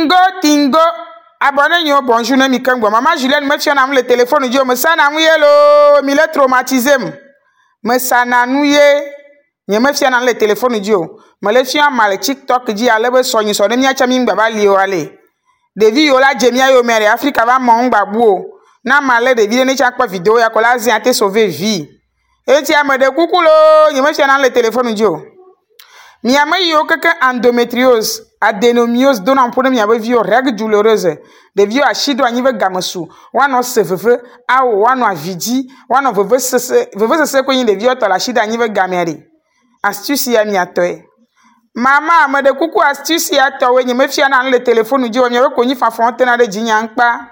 Tingo. Abonnez yo bonjour na mi kangwa. Maman Julienne me fiona le téléphone dio me sana mu yelo mi le traumatisé me sana nu ye nye me fiona le téléphone dio me le fiona mal TikTok di ale be so yin so ne mi acha mi ngba ba li o ale devi yo la jemia yo mere Africa ba mo ngba bu na male devi ne cha pa vidéo ya ko la zin ate sauver vie eti amede kukulo nye me fiona le téléphone dio mi ame yo keke endométriose adénomiose donnant pour mi ave vie règle douloureuse de vie a chido anyive gamesu wano seveve awo wano avidi wano veve sese ko yin de vie to la chido anyive gameri astuce ya mi atoe mama amede kuku astuce ya to we nye me fia na le téléphone dio mi ave ko yin fa fonte na de jinyanpa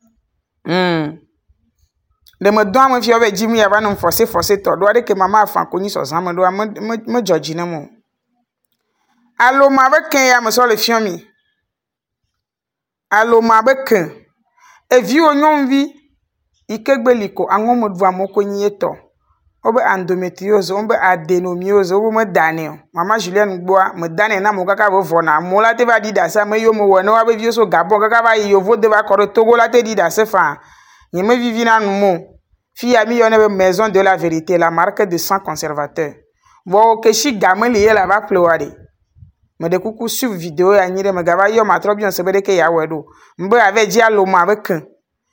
de me don me fia be jimu ya wano forcer to do de ke mama afan ko yin so zan me do me judge na mo. Allo ma beken ya me so le fion mi. Allo ma beken. E vi onyon vi ikegbeliko anwo mo dwa mo ko nyi to. Obe endométriose, obe adénomiose, obe me dane. Maman Julienne gboa me dane na mo kaka vo na mo la te va di da sa me yo mo wona wa be vi so Gabon kaka ba yo vo de va ko Togo la te di da se fa. Ni me vivi na mo. Fi ami yo ne maison de la vérité, la marque de sang conservateur. Bo ke shi gameli la va pleurer. Me de kuku suivre vidéo ya nyire me gaba yo ma trop bien se be de ke ya wedo mbe ave ji allo ma beken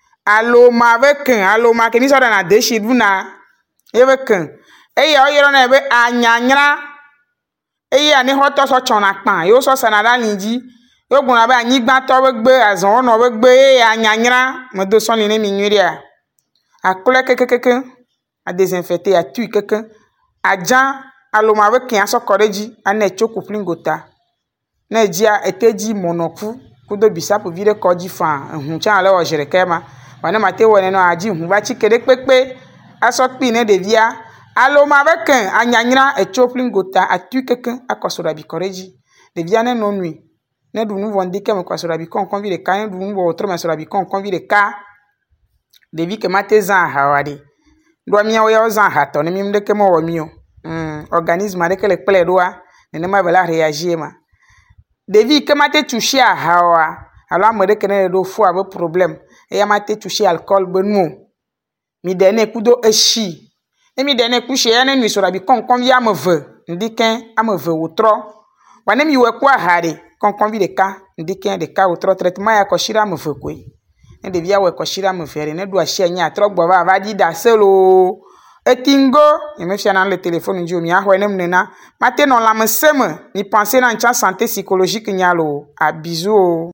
allo ma ke mi so na de shidu na e beken e ya o yero na be anyanyra e ya ni hoto so chona pan yo so sanada linji yo gun abe anyigba to be gbe azon no be gbe e ya anyanyra me do so ni mi nyire a kule kekekeke a désinfecter a tui keke ajan allo ma beken aso koreji ana choku plingota na dia eteji monopu kudo bisapo vire koji fan huncha le o jere kema wane mate wone no aji hu ba chikede pepe aso pi ne de via allo ma beken anyanyra e choplingota atu keken akosora bi koreji de via ne no nui ne du nu vondi ke me kosora bi kon vire ka ne du nu bo otro me sora bi kon vire ka de vi ke mate zan hawade do mi ya zan hato ne mi mde ke mo wo mi o organisme de ke le pele doa ne ma bela réagir ma devi que mate touché à hawa alors me de kene do fo abo problème e ya mate touché alcool benmo mi dene kudo eshi e mi dene couché ya ne nui so rabi kon via me ve ndiken am ve wotro wane mi we kwa hare kon vi de ka ndiken de ka wotro traitement ya ko shira me ve ko e de via we ko shira me fere ne do a shi anya tro gbo va di da selo etingo e me fia na le téléphone ndio mi ahwe nem nena mate non la me seme ni penser na ncha santé psychologique nyalo a bisou.